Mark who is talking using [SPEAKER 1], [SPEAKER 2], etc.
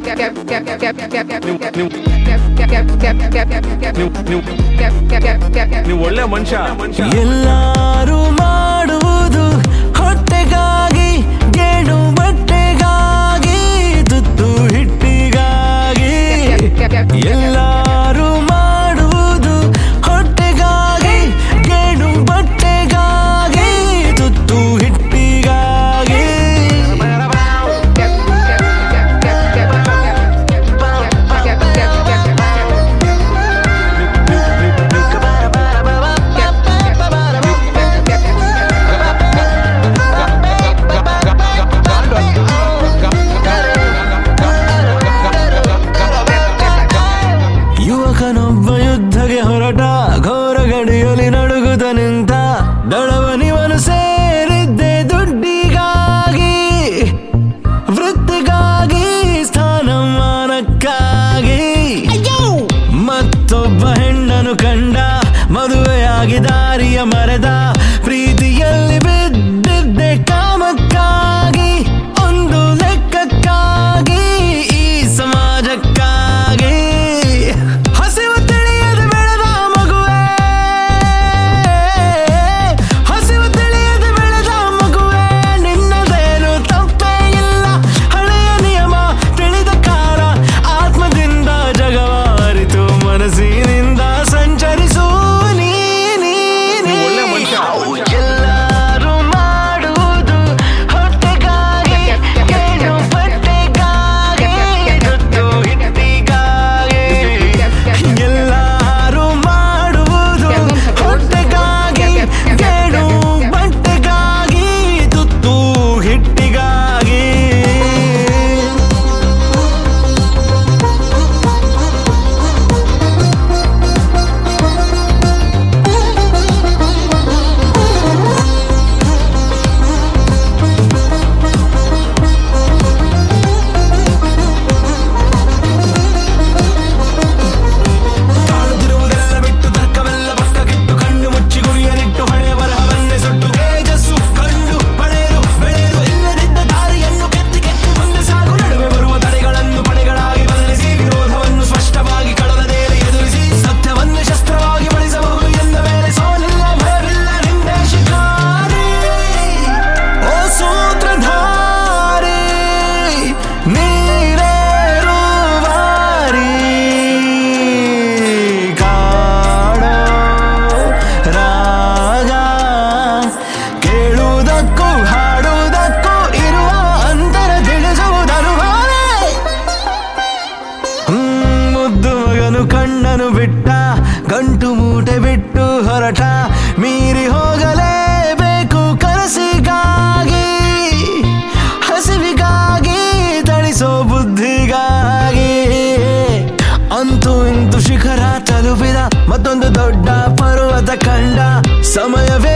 [SPEAKER 1] ನೀವು ಒಳ್ಳೆ ಮನುಷ್ಯ.
[SPEAKER 2] ಎಲ್ಲರೂ ಮಾಡುವುದು ಹೊಟ್ಟೆಗಾಗಿ, ಗೇಣು ಬಟ್ಟೆಗಾಗಿ, ತುತ್ತು ಹಿಟ್ಟಿಗಾಗಿ. ಎಲ್ಲರೂ ಮಾಡುವುದು ಹೊಟ್ಟೆಗಾಗಿ, ಗೇಣು ಬಟ್ಟೆಗಾಗಿ, ತುತ್ತು ಹಿಟ್ಟಿಗಾಗಿ. ಯುವಕನೊಬ್ಬ ಯುದ್ಧಗೆ ಹೊರಟ, ಘೋರ ಗಡಿಯಲ್ಲಿ ನಡುಗುತ್ತ ನಿಂತ. ದಳವನಿವನು ಸೇರಿದ್ದೆ ದುಡ್ಡಿಗಾಗಿ, ವೃತ್ತಿಗಾಗಿ, ಸ್ಥಾನಮಾನಕ್ಕಾಗಿ. ಮತ್ತೊಬ್ಬ ಹೆಣ್ಣನು ಕಂಡ, ಮದುವೆಯಾಗಿ ದಾರಿಯ ಮರೆದ. ಪ್ರೀತಿಯಲ್ಲಿ ಬಿದ್ದಿದ್ದೆ ಕಾಮಕ್ಕಾಗಿ, ಒಂದು ಲೆಕ್ಕಕ್ಕಾಗಿ, ಈ ಸಮಾಜಕ್ಕಾಗಿ. ಹಸಿವು ತಿಳಿಯದೆ ಬೆಳೆದ ಮಗುವೆ, ಹಸಿವು ತಿಳಿಯದೆ ಬೆಳೆದ ಮಗುವೆ, ನಿನ್ನದೇನು ತಪ್ಪೇ ಇಲ್ಲ. ಹಳೆಯ ನಿಯಮ ತಿಳಿದ ಕಾಲ, ಆತ್ಮದಿಂದ ಜಗವಾರಿತು, ಮನಸ್ಸಿನಿಂದ ಸಂಚರಿಸು ನೀ.
[SPEAKER 1] ಒಳ್ಳೆ ಮನುಷ್ಯ.
[SPEAKER 2] ಎಲ್ಲರೂ ಮಾಡುವುದು ಹೊಟ್ಟೆಗಾಗಿ, ಗೇಣು ಬಟ್ಟೆಗಾಗಿ, ತುತ್ತು ಹಿಟ್ಟಿಗಾಗಿ. ಎಲ್ಲರೂ ಮಾಡುವುದು ಹೊಟ್ಟೆಗಾಗಿ, ಗೇಣು ಬಟ್ಟೆಗಾಗಿ, ತುತ್ತು ಹಿಟ್ಟಿಗಾಗಿ. ಕಾಣುತ್ತಿರುವುದೆಲ್ಲ ಬಿಟ್ಟು, ತರ್ಕವೆಲ್ಲ ಪಕ್ಕಕ್ಕಿಟ್ಟು, ಕಣ್ಣು ಮುಚ್ಚಿ ಗುರಿಯನಿಟ್ಟು, ಹಣೆಯ ಬರಹವನ್ನೇ ಸುಟ್ಟು, ತೇಜಸ್ಸು ಕಂಡು ಪಡೆಯಲು ಬೆಳೆಯಲು ಇಲ್ಲದಿದ್ದ ದಾರಿಯನ್ನು ಕೆತ್ತಿ ಕೆತ್ತಿ ಮುಂದೆ ಸಾಗು. ನಡುವೆ ಬರುವ ತಡೆಗಳನ್ನು ಪಡೆಗಳಾಗಿ ಬದಲಿಸಿ, ವಿರೋಧವನ್ನು ಸ್ಪಷ್ಟವಾಗಿ ಕಳಲದೇರಿ ಎದುರಿಸಿ, ಸತ್ಯವನ್ನು ಶಸ್ತ್ರವಾಗಿ ಬಳಸಬಹುದು ಎಂದ ಮೇಲೆ ಸೋಲಿಲ್ಲ, ಭಯವಿಲ್ಲ, ನಿಂದೆ ಶಿಕಾರಿ. ಓ ಸೂತ್ರಧಾರಿ, ನೀರೇರುವಾರಿ, ಕಾಡೋ ರಾಗ, ಕೇಳುವುದಕ್ಕೂ ಹಾಡುವುದಕ್ಕೂ ಇರುವ ಅಂತರ ತಿಳಿಸುವುದನುಭವವೇ. ಮುದ್ದು ಮಗನು ಕಣ್ಣನು ಬಿಟ್ಟ, ಗಂಟು ಮೂಟೆ ಬಿಟ್ಟು ಹೊರಟ. ಮೀರಿ ಹೋಗಲೇಬೇಕು ಕನಸಿಗಾಗಿ, ಹಸಿವಿಗಾಗಿ, ತಣಿಸೋ ಬುದ್ಧಿಗಾಗಿ. ಅಂತೂ ಇಂತು ಶಿಖರ ತಲುಪಿದ, ಮತ್ತೊಂದು ದೊಡ್ಡ ಪರ್ವತ ಕಂಡ. ಸಮಯವೇ